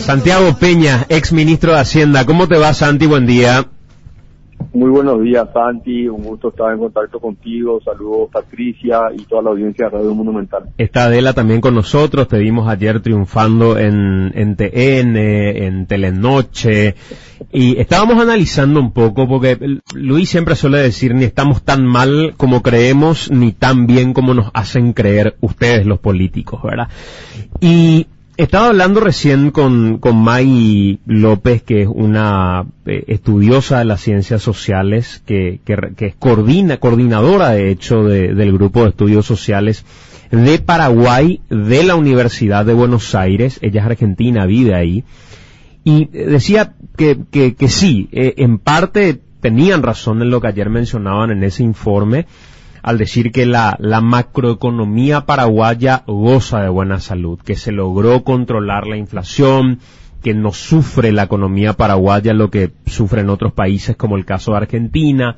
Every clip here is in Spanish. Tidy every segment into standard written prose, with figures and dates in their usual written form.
Santiago Peña, ex ministro de Hacienda. ¿Cómo te va, Santi? Buen día. Muy buenos días, Santi. Un gusto estar en contacto contigo. Saludos, Patricia y toda la audiencia de Radio Monumental. Está Adela también con nosotros. Te vimos ayer triunfando en TN, en Telenoche. Y estábamos analizando un poco, porque Luis siempre suele decir, ni estamos tan mal como creemos, ni tan bien como nos hacen creer ustedes, los políticos, ¿verdad? Y estaba hablando recién con May López, que es una estudiosa de las ciencias sociales, que es coordinadora, de hecho, del grupo de estudios sociales de Paraguay, de la Universidad de Buenos Aires. Ella es argentina, vive ahí. Y decía que sí, en parte tenían razón en lo que ayer mencionaban en ese informe, al decir que la macroeconomía paraguaya goza de buena salud, que se logró controlar la inflación, que no sufre la economía paraguaya lo que sufren otros países como el caso de Argentina.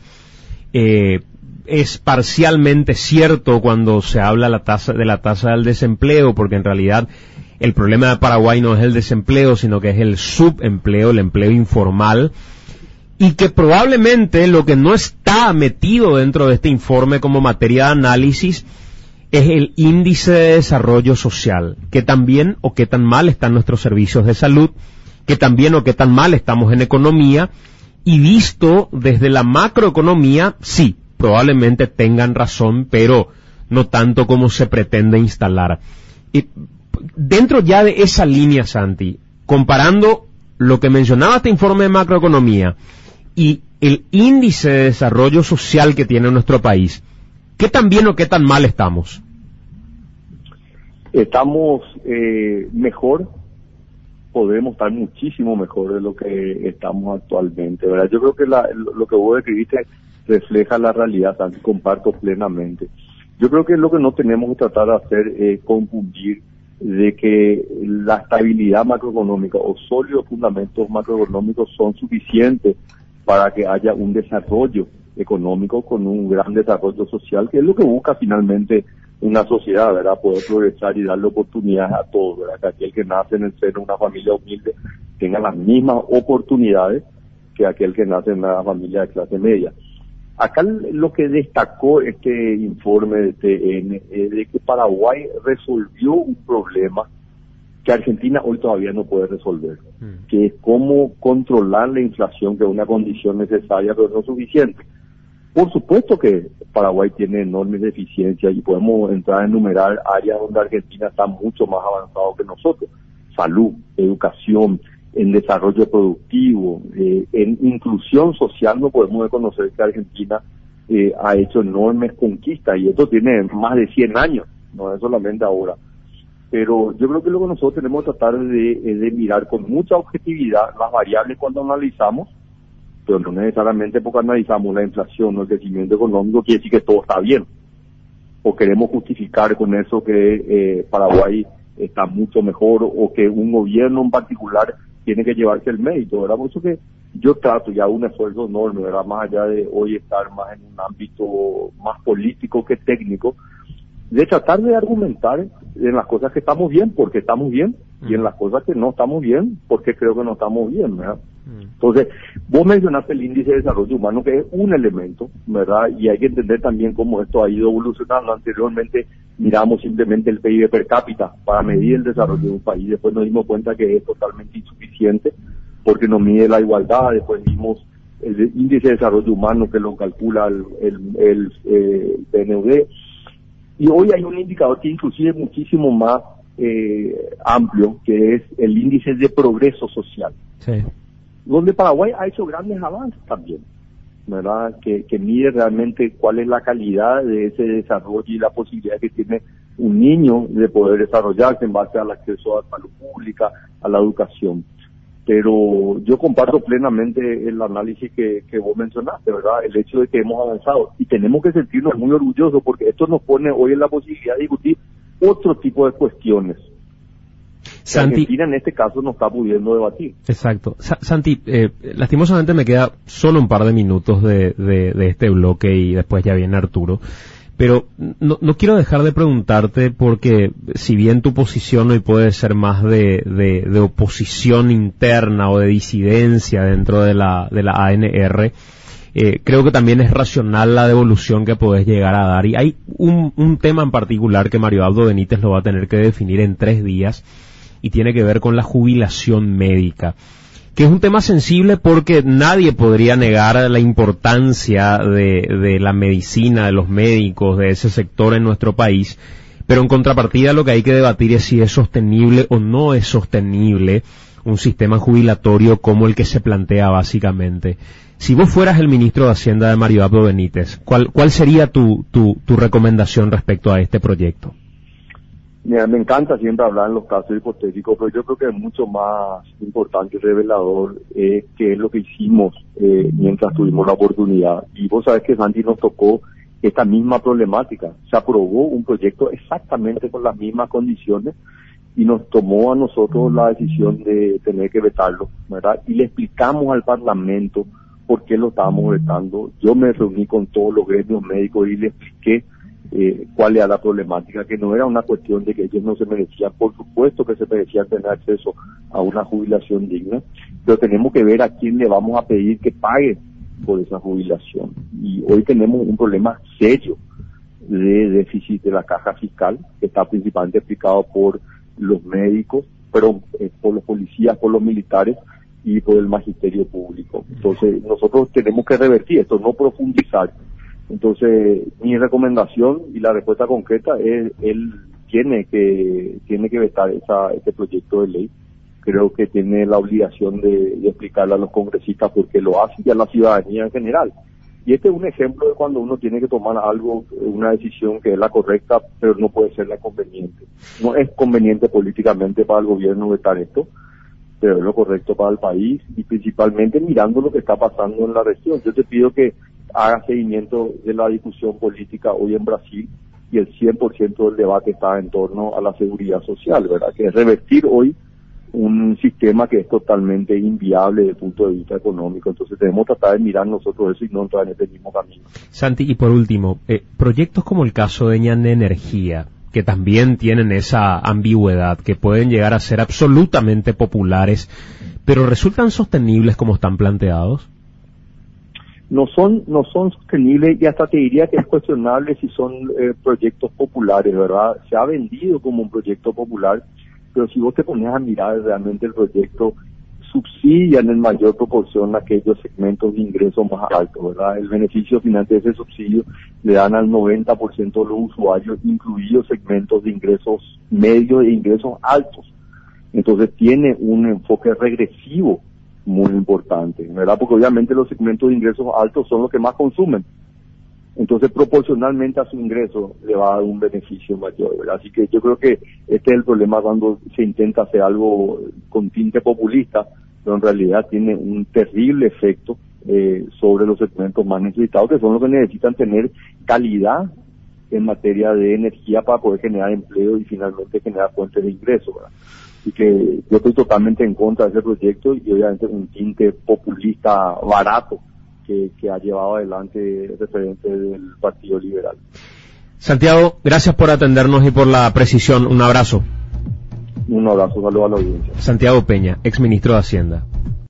Es parcialmente cierto cuando se habla de la tasa del desempleo, porque en realidad el problema de Paraguay no es el desempleo, sino que es el subempleo, el empleo informal. Y que probablemente lo que no está metido dentro de este informe como materia de análisis es el índice de desarrollo social, que tan bien o qué tan mal están nuestros servicios de salud, que tan bien o qué tan mal estamos en economía, y visto desde la macroeconomía, sí, probablemente tengan razón, pero no tanto como se pretende instalar. Y dentro ya de esa línea, Santi, comparando lo que mencionaba este informe de macroeconomía y el índice de desarrollo social que tiene nuestro país, ¿qué tan bien o qué tan mal estamos? Estamos mejor, podemos estar muchísimo mejor de lo que estamos actualmente, ¿verdad? Yo creo que lo que vos describiste refleja la realidad, Santi, comparto plenamente. Yo creo que lo que no tenemos que tratar de hacer es confundir de que la estabilidad macroeconómica o sólidos fundamentos macroeconómicos son suficientes para que haya un desarrollo económico con un gran desarrollo social, que es lo que busca finalmente una sociedad, ¿verdad? Poder progresar y darle oportunidades a todos, ¿verdad? Que aquel que nace en el seno de una familia humilde tenga las mismas oportunidades que aquel que nace en una familia de clase media. Acá lo que destacó este informe de TN es de que Paraguay resolvió un problema que Argentina hoy todavía no puede resolver, que es cómo controlar la inflación, que es una condición necesaria pero no suficiente. Por supuesto que Paraguay tiene enormes deficiencias y podemos entrar a enumerar áreas donde Argentina está mucho más avanzado que nosotros: salud, educación, en desarrollo productivo, en inclusión social. No podemos reconocer que Argentina ha hecho enormes conquistas, y esto tiene más de 100 años, no es solamente ahora. Pero yo creo que lo que nosotros tenemos que tratar de mirar con mucha objetividad las variables cuando analizamos, pero no necesariamente porque analizamos la inflación o el crecimiento económico quiere decir que todo está bien, o queremos justificar con eso que Paraguay está mucho mejor, o que un gobierno en particular tiene que llevarse el mérito, ¿verdad? Por eso que yo trato ya un esfuerzo enorme, ¿verdad? Más allá de hoy estar más en un ámbito más político que técnico, de tratar de argumentar en las cosas que estamos bien, porque estamos bien, y en las cosas que no estamos bien, porque creo que no estamos bien, ¿verdad? Entonces, vos mencionaste el índice de desarrollo humano, que es un elemento, ¿verdad? Y hay que entender también cómo esto ha ido evolucionando. Anteriormente miramos simplemente el PIB per cápita para medir el desarrollo de un país, después nos dimos cuenta que es totalmente insuficiente porque no mide la igualdad. Después vimos el índice de desarrollo humano, que lo calcula el PNUD, y hoy hay un indicador que inclusive es muchísimo más amplio, que es el índice de progreso social, sí, donde Paraguay ha hecho grandes avances también, ¿verdad? Que mide realmente cuál es la calidad de ese desarrollo y la posibilidad que tiene un niño de poder desarrollarse en base al acceso a la salud pública, a la educación. Pero yo comparto plenamente el análisis que vos mencionaste, ¿verdad? El hecho de que hemos avanzado, y tenemos que sentirnos muy orgullosos, porque esto nos pone hoy en la posibilidad de discutir otro tipo de cuestiones. Santi, Argentina en este caso no está pudiendo debatir. Exacto. Santi, lastimosamente me queda solo un par de minutos de este bloque y después ya viene Arturo. Pero no quiero dejar de preguntarte porque si bien tu posición hoy puede ser más de oposición interna o de disidencia dentro de la ANR, creo que también es racional la devolución que podés llegar a dar. Y hay un tema en particular que Mario Abdo Benítez lo va a tener que definir en 3 días y tiene que ver con la jubilación médica, que es un tema sensible porque nadie podría negar la importancia de la medicina, de los médicos, de ese sector en nuestro país, pero en contrapartida lo que hay que debatir es si es sostenible o no es sostenible un sistema jubilatorio como el que se plantea básicamente. Si vos fueras el ministro de Hacienda de Mario Abdo Benítez, ¿cuál sería tu recomendación respecto a este proyecto? Mira, me encanta siempre hablar en los casos hipotéticos, pero yo creo que es mucho más importante y revelador qué es lo que hicimos mientras tuvimos la oportunidad. Y vos sabés que, Santi, nos tocó esta misma problemática. Se aprobó un proyecto exactamente con las mismas condiciones y nos tomó a nosotros la decisión de tener que vetarlo, ¿verdad? Y le explicamos al Parlamento por qué lo estábamos vetando. Yo me reuní con todos los gremios médicos y le expliqué cuál era la problemática, que no era una cuestión de que ellos no se merecían, por supuesto que se merecían tener acceso a una jubilación digna, pero tenemos que ver a quién le vamos a pedir que pague por esa jubilación. Y hoy tenemos un problema serio de déficit de la caja fiscal, que está principalmente explicado por los médicos, pero por los policías, por los militares y por el magisterio público. Entonces nosotros tenemos que revertir esto, no profundizar. Entonces, mi recomendación y la respuesta concreta es, él tiene que vetar este proyecto de ley. Creo que tiene la obligación de explicarle a los congresistas por qué lo hace y a la ciudadanía en general. Y este es un ejemplo de cuando uno tiene que tomar algo, una decisión que es la correcta, pero no puede ser la conveniente. No es conveniente políticamente para el gobierno vetar esto, pero es lo correcto para el país y principalmente mirando lo que está pasando en la región. Yo te pido que haga seguimiento de la discusión política hoy en Brasil y el 100% del debate está en torno a la seguridad social, ¿verdad? Que es revertir hoy un sistema que es totalmente inviable desde el punto de vista económico. Entonces debemos tratar de mirar nosotros eso y no entrar en este mismo camino. Santi, y por último, proyectos como el caso de Ñan Energía, que también tienen esa ambigüedad, que pueden llegar a ser absolutamente populares, pero ¿resultan sostenibles como están planteados? No son sostenibles y hasta te diría que es cuestionable si son proyectos populares, ¿verdad? Se ha vendido como un proyecto popular, pero si vos te pones a mirar realmente el proyecto, subsidian en mayor proporción aquellos segmentos de ingresos más altos, ¿verdad? El beneficio final de ese subsidio le dan al 90% de los usuarios, incluidos segmentos de ingresos medios e ingresos altos. Entonces tiene un enfoque regresivo muy importante, ¿verdad? Porque obviamente los segmentos de ingresos altos son los que más consumen. Entonces, proporcionalmente a su ingreso le va a dar un beneficio mayor, ¿verdad? Así que yo creo que este es el problema cuando se intenta hacer algo con tinte populista, pero en realidad tiene un terrible efecto sobre los segmentos más necesitados, que son los que necesitan tener calidad en materia de energía para poder generar empleo y finalmente generar fuentes de ingresos, ¿verdad? Así que yo estoy totalmente en contra de ese proyecto y obviamente un tinte populista barato que ha llevado adelante el referente del Partido Liberal. Santiago, gracias por atendernos y por la precisión. Un abrazo. Un abrazo, saludo a la audiencia. Santiago Peña, exministro de Hacienda.